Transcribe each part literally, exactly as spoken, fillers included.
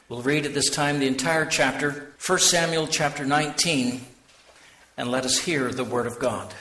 We'll read at this time the entire chapter, First Samuel chapter nineteen, and let us hear the word of God.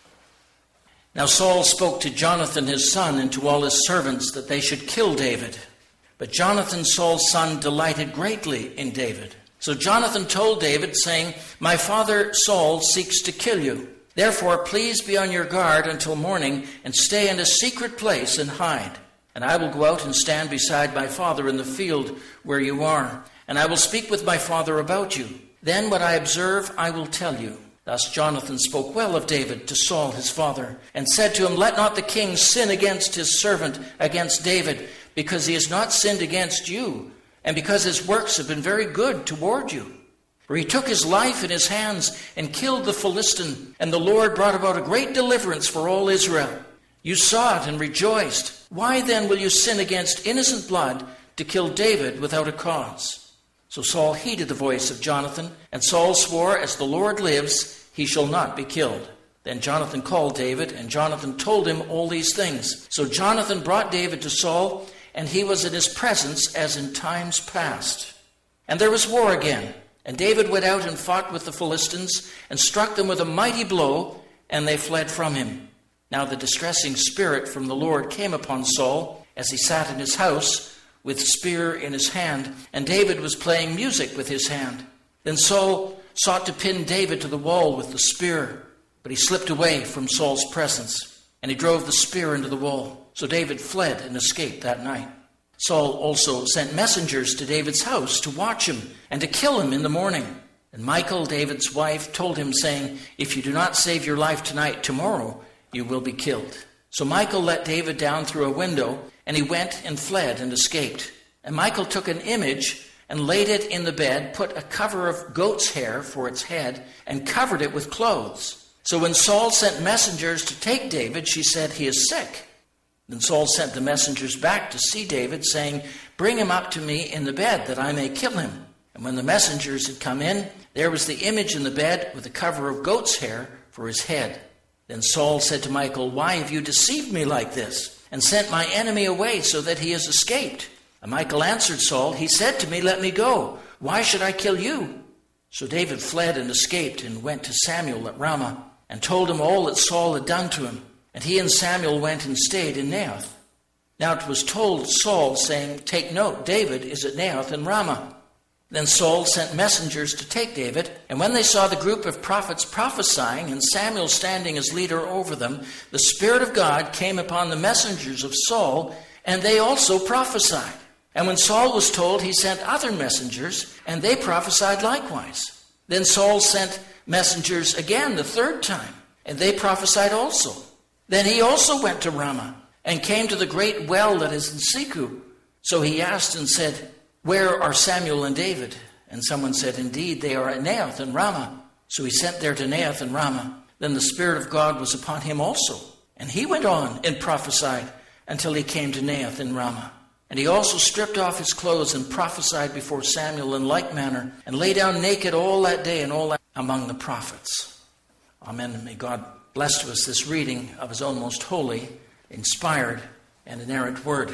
Now Saul spoke to Jonathan his son and to all his servants that they should kill David. But Jonathan, Saul's son, delighted greatly in David. So Jonathan told David, saying, My father Saul seeks to kill you. Therefore, please be on your guard until morning, and stay in a secret place and hide. And I will go out and stand beside my father in the field where you are, and I will speak with my father about you. Then what I observe I will tell you. Thus Jonathan spoke well of David to Saul his father, and said to him, Let not the king sin against his servant, against David, because he has not sinned against you, and because his works have been very good toward you. For he took his life in his hands and killed the Philistine, and the Lord brought about a great deliverance for all Israel. You saw it and rejoiced. Why then will you sin against innocent blood to kill David without a cause? So Saul heeded the voice of Jonathan, and Saul swore, As the Lord lives, he shall not be killed. Then Jonathan called David, and Jonathan told him all these things. So Jonathan brought David to Saul, and he was in his presence as in times past. And there was war again, and David went out and fought with the Philistines, and struck them with a mighty blow, and they fled from him. Now the distressing spirit from the Lord came upon Saul, as he sat in his house, with spear in his hand, and David was playing music with his hand. Then Saul sought to pin David to the wall with the spear, but he slipped away from Saul's presence, and he drove the spear into the wall. So David fled and escaped that night. Saul also sent messengers to David's house to watch him and to kill him in the morning. And Michal, David's wife, told him, saying, If you do not save your life tonight, tomorrow you will be killed. So Michal let David down through a window, and he went and fled and escaped. And Michal took an image and laid it in the bed, put a cover of goat's hair for its head, and covered it with clothes. So when Saul sent messengers to take David, she said, He is sick. Then Saul sent the messengers back to see David, saying, Bring him up to me in the bed, that I may kill him. And when the messengers had come in, there was the image in the bed with a cover of goat's hair for his head. Then Saul said to Michal, Why have you deceived me like this, and sent my enemy away so that he has escaped? And Michal answered Saul, He said to me, Let me go. Why should I kill you? So David fled and escaped, and went to Samuel at Ramah, and told him all that Saul had done to him. And he and Samuel went and stayed in Naioth. Now it was told Saul, saying, Take note, David is at Naioth in Ramah. Then Saul sent messengers to take David, and when they saw the group of prophets prophesying, and Samuel standing as leader over them, the Spirit of God came upon the messengers of Saul, and they also prophesied. And when Saul was told, he sent other messengers, and they prophesied likewise. Then Saul sent messengers again the third time, and they prophesied also. Then he also went to Ramah, and came to the great well that is in Seku. So he asked and said, Where are Samuel and David? And someone said, Indeed, they are at Naioth and Ramah. So he sent there to Naioth and Ramah. Then the Spirit of God was upon him also. And he went on and prophesied until he came to Naioth and Ramah. And he also stripped off his clothes and prophesied before Samuel in like manner, and lay down naked all that day and all that among the prophets. Amen. And may God bless to us this reading of his own most holy, inspired, and inerrant word.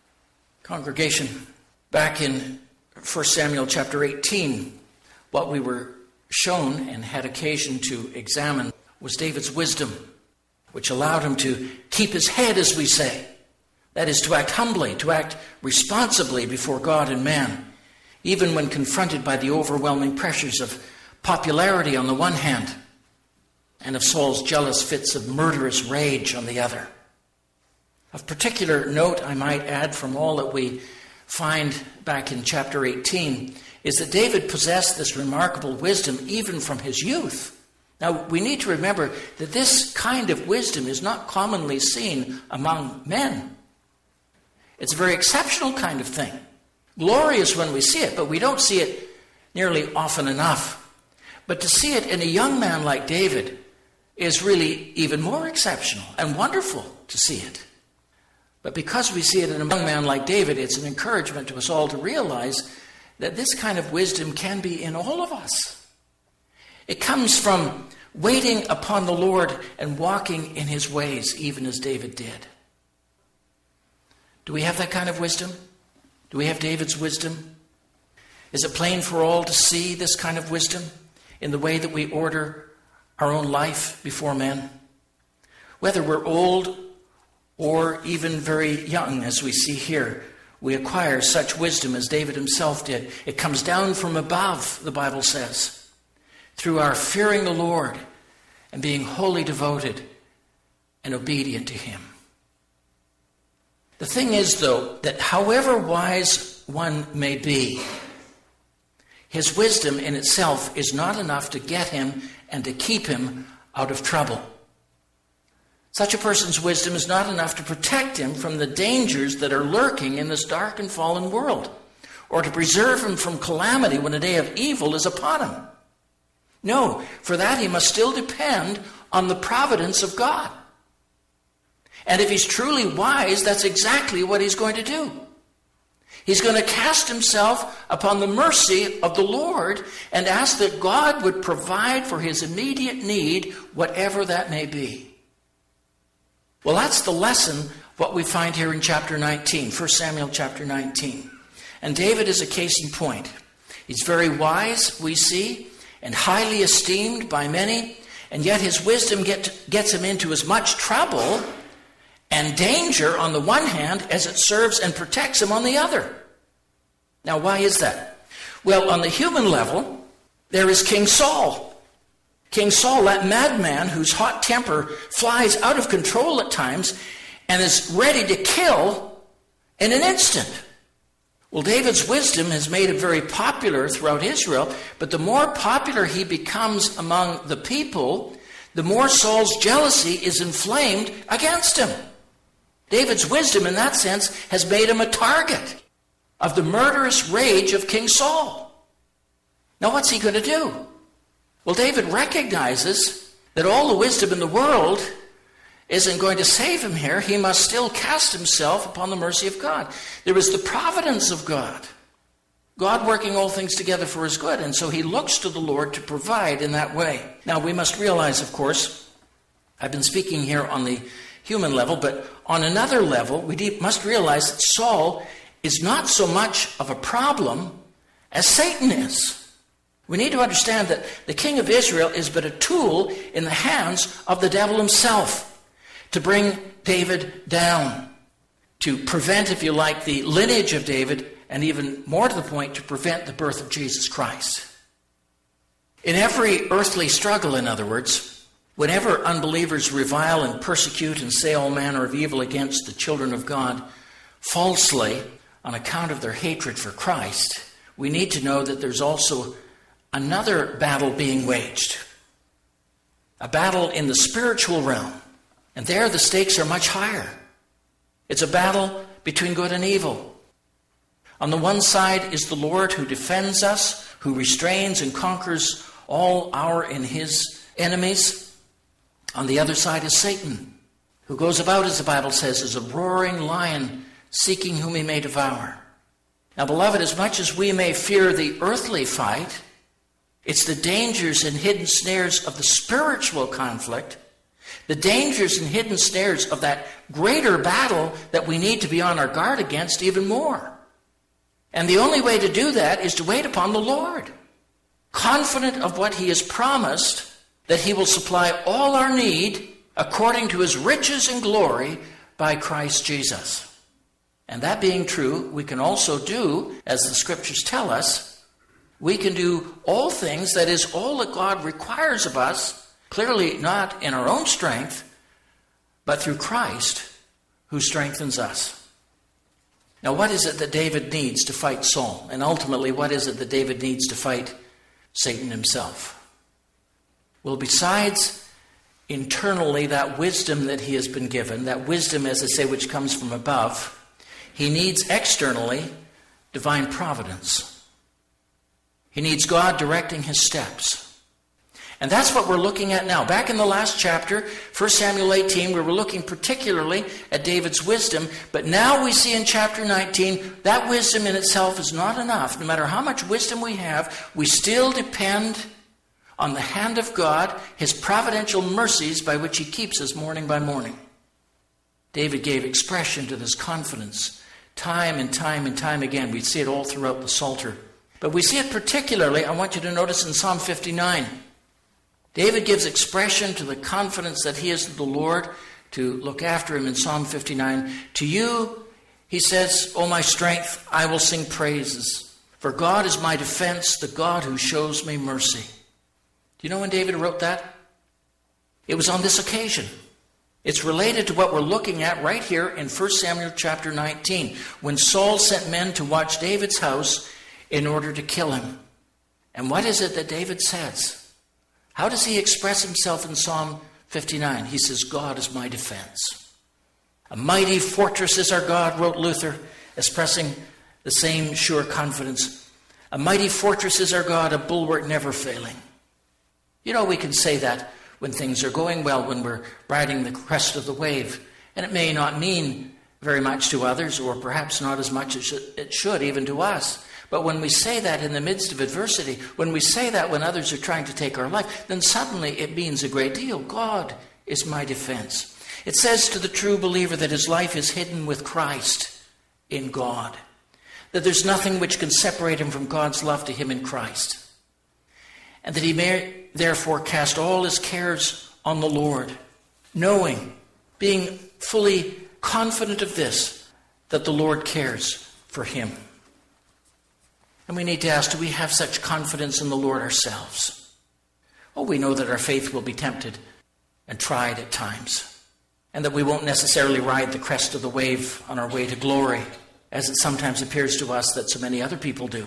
Congregation, back in First Samuel chapter eighteen, what we were shown and had occasion to examine was David's wisdom, which allowed him to keep his head, as we say. That is, to act humbly, to act responsibly before God and man, even when confronted by the overwhelming pressures of popularity on the one hand, and of Saul's jealous fits of murderous rage on the other. Of particular note, I might add, from all that we find back in chapter eighteen, is that David possessed this remarkable wisdom even from his youth. Now, we need to remember that this kind of wisdom is not commonly seen among men. It's a very exceptional kind of thing. Glorious when we see it, but we don't see it nearly often enough. But to see it in a young man like David is really even more exceptional and wonderful to see it. But because we see it in a young man like David, it's an encouragement to us all to realize that this kind of wisdom can be in all of us. It comes from waiting upon the Lord and walking in his ways, even as David did. Do we have that kind of wisdom? Do we have David's wisdom? Is it plain for all to see this kind of wisdom in the way that we order our own life before men? Whether we're old or even very young, as we see here, we acquire such wisdom as David himself did. It comes down from above, the Bible says, through our fearing the Lord and being wholly devoted and obedient to him. The thing is, though, that however wise one may be, his wisdom in itself is not enough to get him and to keep him out of trouble. Such a person's wisdom is not enough to protect him from the dangers that are lurking in this dark and fallen world, or to preserve him from calamity when a day of evil is upon him. No, for that he must still depend on the providence of God. And if he's truly wise, that's exactly what he's going to do. He's going to cast himself upon the mercy of the Lord and ask that God would provide for his immediate need, whatever that may be. Well, that's the lesson, what we find here in chapter nineteen, First Samuel chapter nineteen. And David is a case in point. He's very wise, we see, and highly esteemed by many, and yet his wisdom get, gets him into as much trouble and danger on the one hand as it serves and protects him on the other. Now, why is that? Well, on the human level, there is King Saul. King Saul, that madman whose hot temper flies out of control at times and is ready to kill in an instant. Well, David's wisdom has made him very popular throughout Israel, but the more popular he becomes among the people, the more Saul's jealousy is inflamed against him. David's wisdom, in that sense, has made him a target of the murderous rage of King Saul. Now, what's he going to do? Well, David recognizes that all the wisdom in the world isn't going to save him here. He must still cast himself upon the mercy of God. There is the providence of God, God working all things together for his good, and so he looks to the Lord to provide in that way. Now, we must realize, of course, I've been speaking here on the human level, but on another level, we must realize that Saul is not so much of a problem as Satan is. We need to understand that the king of Israel is but a tool in the hands of the devil himself to bring David down, to prevent, if you like, the lineage of David, and even more to the point, to prevent the birth of Jesus Christ. In every earthly struggle, in other words, whenever unbelievers revile and persecute and say all manner of evil against the children of God falsely on account of their hatred for Christ, we need to know that there's also another battle being waged, a battle in the spiritual realm. And there the stakes are much higher. It's a battle between good and evil. On the one side is the Lord who defends us, who restrains and conquers all our and his enemies. On the other side is Satan, who goes about, as the Bible says, as a roaring lion, seeking whom he may devour. Now, beloved, as much as we may fear the earthly fight, it's the dangers and hidden snares of the spiritual conflict, the dangers and hidden snares of that greater battle that we need to be on our guard against even more. And the only way to do that is to wait upon the Lord, confident of what he has promised, that he will supply all our need according to his riches and glory by Christ Jesus. And that being true, we can also do, as the scriptures tell us, we can do all things, that is, all that God requires of us, clearly not in our own strength, but through Christ who strengthens us. Now, what is it that David needs to fight Saul? And ultimately, what is it that David needs to fight Satan himself? Well, besides internally that wisdom that he has been given, that wisdom, as I say, which comes from above, he needs externally divine providence. He needs God directing his steps. And that's what we're looking at now. Back in the last chapter, First Samuel eighteen, we were looking particularly at David's wisdom. But now we see in chapter nineteen, that wisdom in itself is not enough. No matter how much wisdom we have, we still depend on the hand of God, his providential mercies by which he keeps us morning by morning. David gave expression to this confidence time and time and time again. We see it all throughout the Psalter. But we see it particularly, I want you to notice, in Psalm fifty-nine. David gives expression to the confidence that he is the Lord to look after him in Psalm fifty-nine. To you, he says, O my strength, I will sing praises. For God is my defense, the God who shows me mercy. Do you know when David wrote that? It was on this occasion. It's related to what we're looking at right here in First Samuel chapter nineteen, when Saul sent men to watch David's house in order to kill him. And what is it that David says? How does he express himself in Psalm fifty-nine? He says, God is my defense. A mighty fortress is our God, wrote Luther, expressing the same sure confidence. A mighty fortress is our God, a bulwark never failing. You know, we can say that when things are going well, when we're riding the crest of the wave. And it may not mean very much to others, or perhaps not as much as it should, even to us. But when we say that in the midst of adversity, when we say that when others are trying to take our life, then suddenly it means a great deal. God is my defense. It says to the true believer that his life is hidden with Christ in God, that there's nothing which can separate him from God's love to him in Christ, and that he may therefore cast all his cares on the Lord, knowing, being fully confident of this, that the Lord cares for him. And we need to ask, do we have such confidence in the Lord ourselves? Oh, we know that our faith will be tempted and tried at times, and that we won't necessarily ride the crest of the wave on our way to glory, as it sometimes appears to us that so many other people do.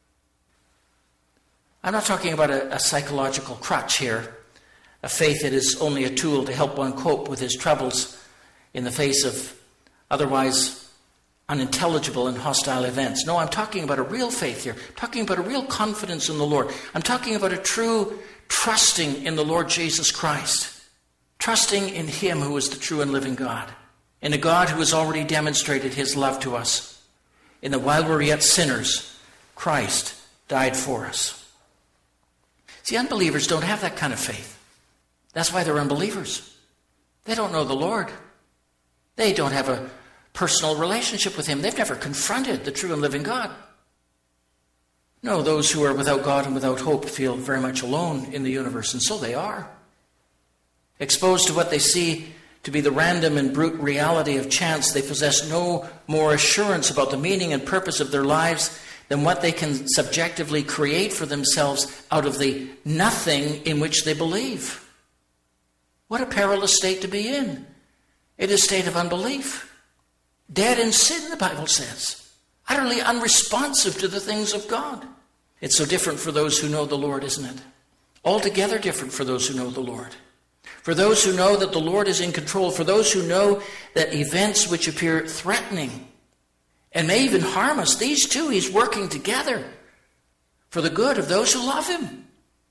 I'm not talking about a, a psychological crutch here, a faith that is only a tool to help one cope with his troubles in the face of otherwise unintelligible and hostile events. No, I'm talking about a real faith here. I'm talking about a real confidence in the Lord. I'm talking about a true trusting in the Lord Jesus Christ. Trusting in him who is the true and living God. In a God who has already demonstrated his love to us. In that while we're yet sinners, Christ died for us. See, unbelievers don't have that kind of faith. That's why they're unbelievers. They don't know the Lord. They don't have a personal relationship with him. They've never confronted the true and living God. No, those who are without God and without hope feel very much alone in the universe, and so they are. Exposed to what they see to be the random and brute reality of chance, they possess no more assurance about the meaning and purpose of their lives than what they can subjectively create for themselves out of the nothing in which they believe. What a perilous state to be in. It is a state of unbelief. Dead in sin, the Bible says. Utterly unresponsive to the things of God. It's so different for those who know the Lord, isn't it? Altogether different for those who know the Lord. For those who know that the Lord is in control. For those who know that events which appear threatening and may even harm us, these two he's working together for the good of those who love him.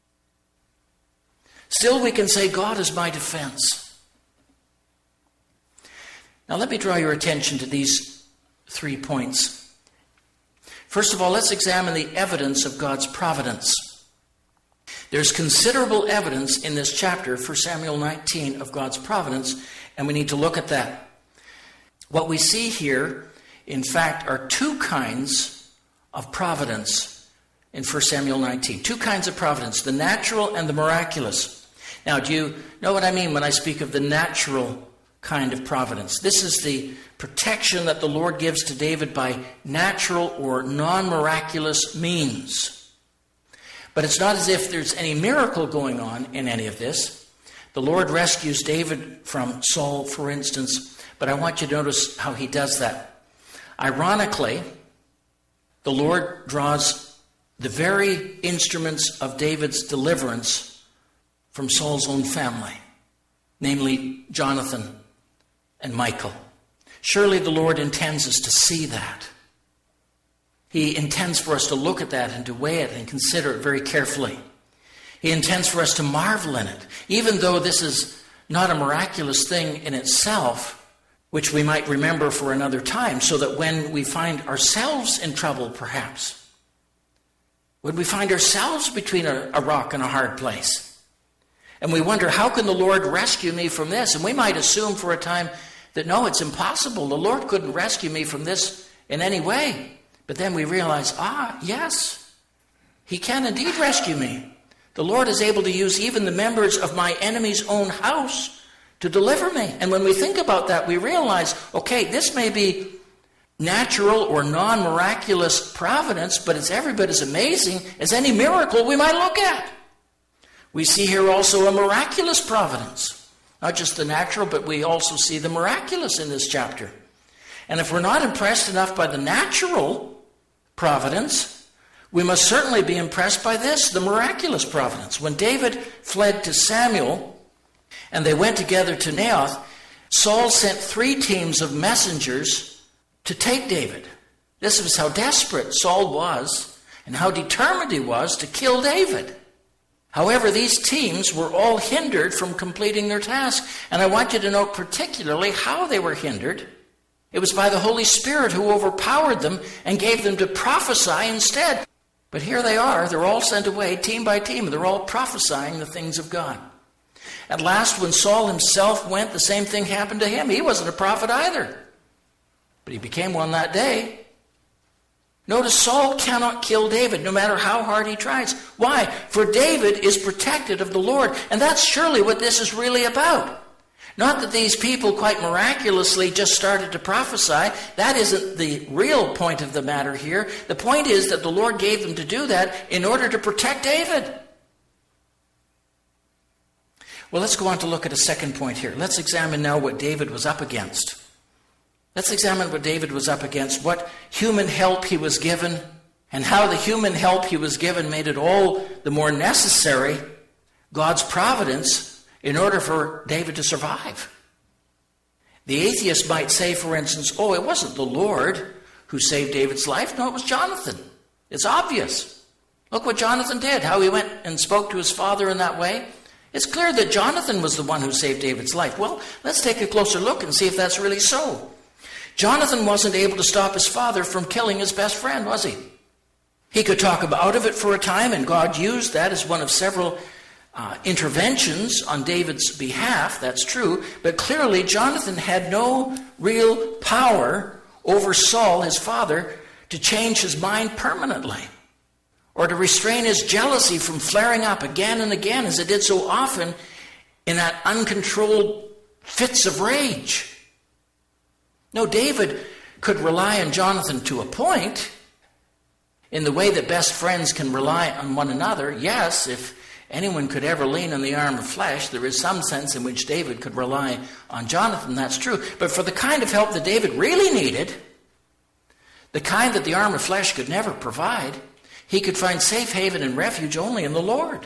Still we can say, God is my defense. Now let me draw your attention to these three points. First of all, let's examine the evidence of God's providence. There's considerable evidence in this chapter, First Samuel nineteen, of God's providence, and we need to look at that. What we see here, in fact, are two kinds of providence in First Samuel nineteen. Two kinds of providence, the natural and the miraculous. Now, do you know what I mean when I speak of the natural kind of providence? This is the protection that the Lord gives to David by natural or non-miraculous means. But it's not as if there's any miracle going on in any of this. The Lord rescues David from Saul, for instance, but I want you to notice how he does that. Ironically, the Lord draws the very instruments of David's deliverance from Saul's own family, namely Jonathan and Michal. Surely the Lord intends us to see that. He intends for us to look at that and to weigh it and consider it very carefully. He intends for us to marvel in it, even though this is not a miraculous thing in itself, which we might remember for another time, so that when we find ourselves in trouble, perhaps, when we find ourselves between a, a rock and a hard place, and we wonder, how can the Lord rescue me from this? And we might assume for a time that, no, it's impossible. The Lord couldn't rescue me from this in any way. But then we realize, ah, yes, He can indeed rescue me. The Lord is able to use even the members of my enemy's own house to deliver me. And when we think about that, we realize, okay, this may be natural or non-miraculous providence, but it's every bit as amazing as any miracle we might look at. We see here also a miraculous providence. Not just the natural, but we also see the miraculous in this chapter. And if we're not impressed enough by the natural providence, we must certainly be impressed by this, the miraculous providence. When David fled to Samuel and they went together to Naioth, Saul sent three teams of messengers to take David. This was how desperate Saul was and how determined he was to kill David. However, these teams were all hindered from completing their task. And I want you to note particularly how they were hindered. It was by the Holy Spirit who overpowered them and gave them to prophesy instead. But here they are, they're all sent away, team by team, and they're all prophesying the things of God. At last, when Saul himself went, the same thing happened to him. He wasn't a prophet either, but he became one that day. Notice Saul cannot kill David, no matter how hard he tries. Why? For David is protected of the Lord, and that's surely what this is really about. Not that these people quite miraculously just started to prophesy. That isn't the real point of the matter here. The point is that the Lord gave them to do that in order to protect David. Well, let's go on to look at a second point here. Let's examine now what David was up against. Let's examine what David was up against, what human help he was given, and how the human help he was given made it all the more necessary, God's providence, in order for David to survive. The atheist might say, for instance, oh, it wasn't the Lord who saved David's life. No, it was Jonathan. It's obvious. Look what Jonathan did, how he went and spoke to his father in that way. It's clear that Jonathan was the one who saved David's life. Well, let's take a closer look and see if that's really so. Jonathan wasn't able to stop his father from killing his best friend, was he? He could talk him out of it for a time, and God used that as one of several uh, interventions on David's behalf. That's true. But clearly, Jonathan had no real power over Saul, his father, to change his mind permanently, or to restrain his jealousy from flaring up again and again, as it did so often in that uncontrolled fits of rage. No, David could rely on Jonathan to a point, in the way that best friends can rely on one another. Yes, if anyone could ever lean on the arm of flesh, there is some sense in which David could rely on Jonathan, that's true. But for the kind of help that David really needed, the kind that the arm of flesh could never provide, he could find safe haven and refuge only in the Lord.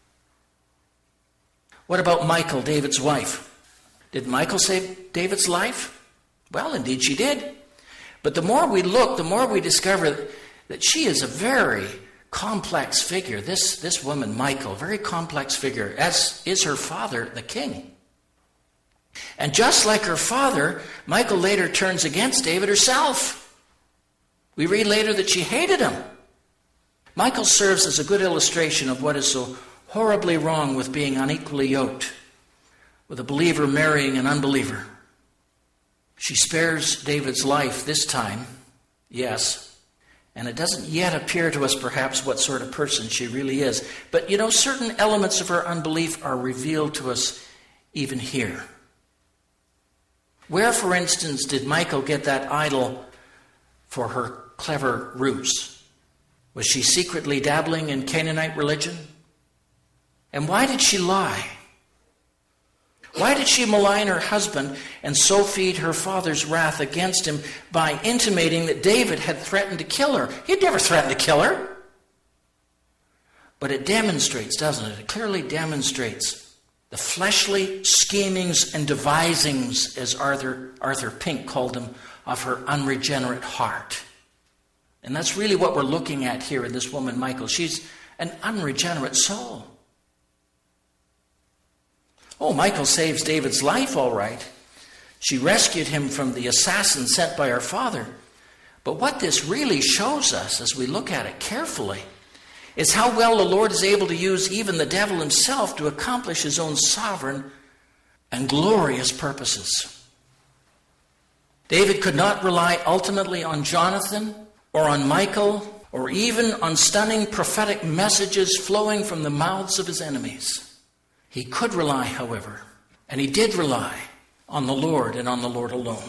What about Michal, David's wife? Did Michal save David's life? Well, indeed she did. But the more we look, the more we discover that she is a very complex figure. This, this woman, Michal, very complex figure, as is her father, the king. And just like her father, Michal later turns against David herself. We read later that she hated him. Michal serves as a good illustration of what is so horribly wrong with being unequally yoked, with a believer marrying an unbeliever. She spares David's life this time, yes, and it doesn't yet appear to us perhaps what sort of person she really is. But you know, certain elements of her unbelief are revealed to us even here. Where, for instance, did Michal get that idol for her clever ruse? Was she secretly dabbling in Canaanite religion? And why did she lie? Why did she malign her husband and so feed her father's wrath against him by intimating that David had threatened to kill her? He'd never threatened to kill her. But it demonstrates, doesn't it? It clearly demonstrates the fleshly schemings and devisings, as Arthur, Arthur Pink called them, of her unregenerate heart. And that's really what we're looking at here in this woman, Michal. She's an unregenerate soul. Oh, Michal saves David's life, all right. She rescued him from the assassin sent by her father. But what this really shows us, as we look at it carefully, is how well the Lord is able to use even the devil himself to accomplish his own sovereign and glorious purposes. David could not rely ultimately on Jonathan or on Michal or even on stunning prophetic messages flowing from the mouths of his enemies. He could rely, however, and he did rely on the Lord and on the Lord alone.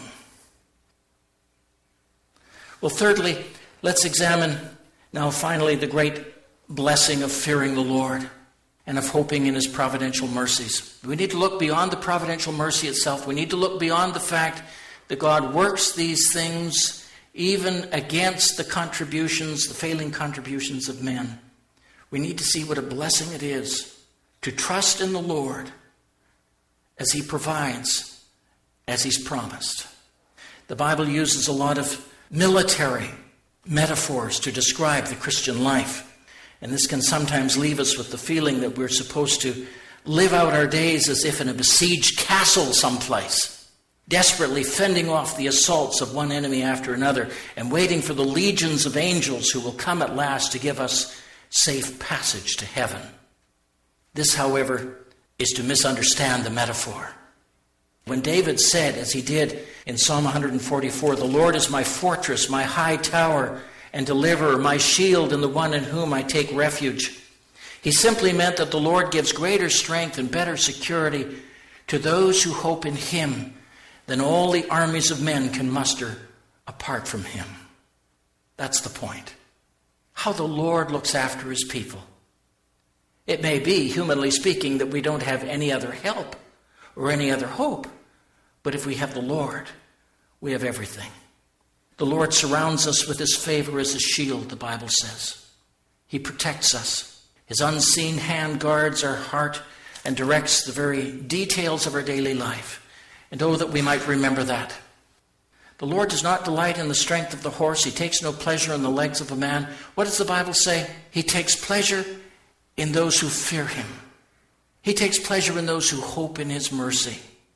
Well, thirdly, let's examine now finally the great blessing of fearing the Lord and of hoping in his providential mercies. We need to look beyond the providential mercy itself. We need to look beyond the fact that God works these things even against the contributions, the failing contributions of men. We need to see what a blessing it is to trust in the Lord as he provides, as he's promised. The Bible uses a lot of military metaphors to describe the Christian life. And this can sometimes leave us with the feeling that we're supposed to live out our days as if in a besieged castle someplace, desperately fending off the assaults of one enemy after another and waiting for the legions of angels who will come at last to give us safe passage to heaven. This, however, is to misunderstand the metaphor. When David said, as he did in Psalm one forty-four, "The Lord is my fortress, my high tower and deliverer, my shield and the one in whom I take refuge," he simply meant that the Lord gives greater strength and better security to those who hope in him than all the armies of men can muster apart from him. That's the point. How the Lord looks after his people. It may be, humanly speaking, that we don't have any other help or any other hope. But if we have the Lord, we have everything. The Lord surrounds us with his favor as a shield, the Bible says. He protects us. His unseen hand guards our heart and directs the very details of our daily life. And oh, that we might remember that. The Lord does not delight in the strength of the horse. He takes no pleasure in the legs of a man. What does the Bible say? He takes pleasure in those who fear him. He takes pleasure in those who hope in his mercy.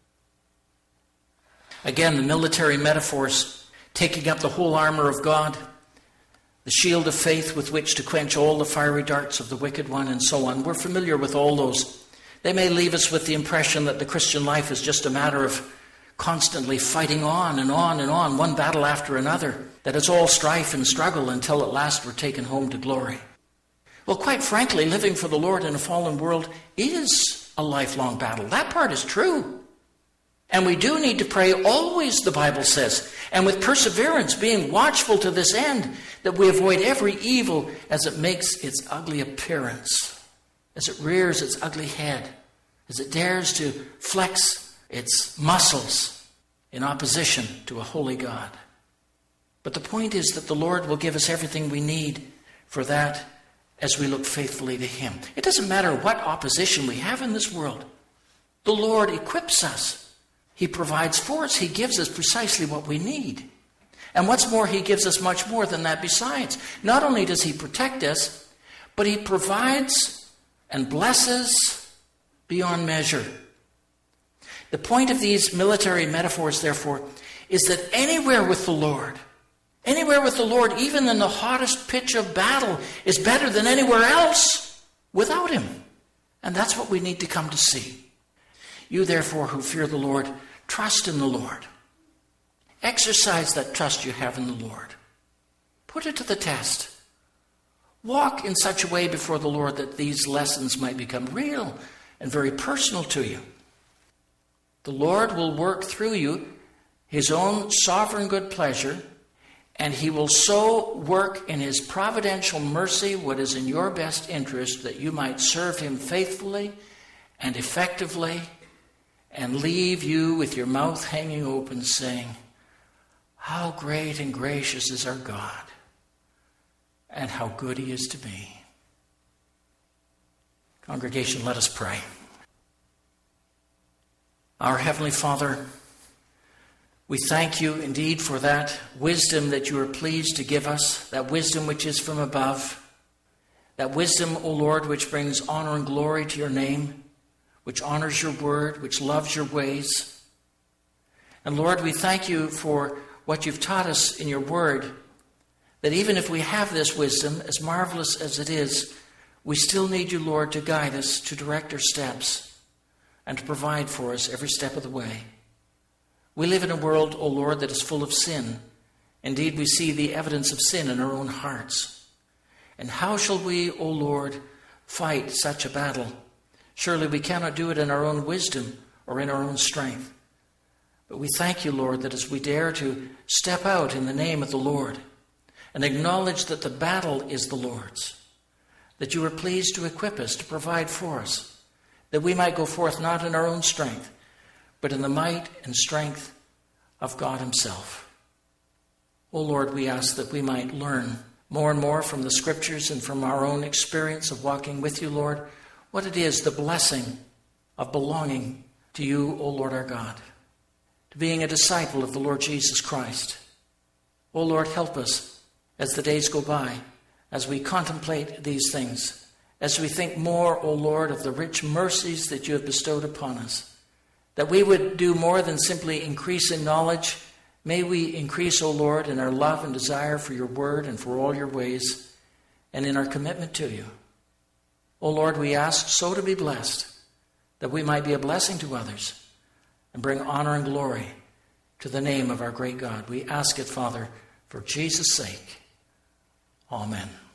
Again, the military metaphors, taking up the whole armor of God, the shield of faith with which to quench all the fiery darts of the wicked one, and so on. We're familiar with all those. They may leave us with the impression that the Christian life is just a matter of constantly fighting on and on and on, one battle after another, that it's all strife and struggle until at last we're taken home to glory. Well, quite frankly, living for the Lord in a fallen world is a lifelong battle. That part is true. And we do need to pray always, the Bible says, and with perseverance, being watchful to this end, that we avoid every evil as it makes its ugly appearance, as it rears its ugly head, as it dares to flex its muscles in opposition to a holy God. But the point is that the Lord will give us everything we need for that as we look faithfully to him. It doesn't matter what opposition we have in this world. The Lord equips us. He provides for us. He gives us precisely what we need. And what's more, he gives us much more than that besides. Not only does he protect us, but he provides and blesses beyond measure. The point of these military metaphors, therefore, is that anywhere with the Lord, anywhere with the Lord, even in the hottest pitch of battle, is better than anywhere else without him. And that's what we need to come to see. You, therefore, who fear the Lord, trust in the Lord. Exercise that trust you have in the Lord. Put it to the test. Walk in such a way before the Lord that these lessons might become real and very personal to you. The Lord will work through you his own sovereign good pleasure, and he will so work in his providential mercy what is in your best interest, that you might serve him faithfully and effectively and leave you with your mouth hanging open saying, "How great and gracious is our God, and how good he is to me." Congregation, let us pray. Our Heavenly Father, we thank you indeed for that wisdom that you are pleased to give us, that wisdom which is from above, that wisdom, O Lord, which brings honor and glory to your name, which honors your word, which loves your ways. And Lord, we thank you for what you've taught us in your word, that even if we have this wisdom, as marvelous as it is, we still need you, Lord, to guide us, to direct our steps, and to provide for us every step of the way. We live in a world, O Lord, that is full of sin. Indeed, we see the evidence of sin in our own hearts. And how shall we, O Lord, fight such a battle? Surely we cannot do it in our own wisdom or in our own strength. But we thank you, Lord, that as we dare to step out in the name of the Lord and acknowledge that the battle is the Lord's, that you are pleased to equip us, to provide for us, that we might go forth not in our own strength, but in the might and strength of God himself. O Lord, we ask that we might learn more and more from the Scriptures and from our own experience of walking with you, Lord, what it is, the blessing of belonging to you, O Lord our God, to being a disciple of the Lord Jesus Christ. O Lord, help us as the days go by, as we contemplate these things, as we think more, O Lord, of the rich mercies that you have bestowed upon us, that we would do more than simply increase in knowledge. May we increase, O Lord, in our love and desire for your word and for all your ways, and in our commitment to you. O Lord, we ask so to be blessed, that we might be a blessing to others and bring honor and glory to the name of our great God. We ask it, Father, for Jesus' sake. Amen.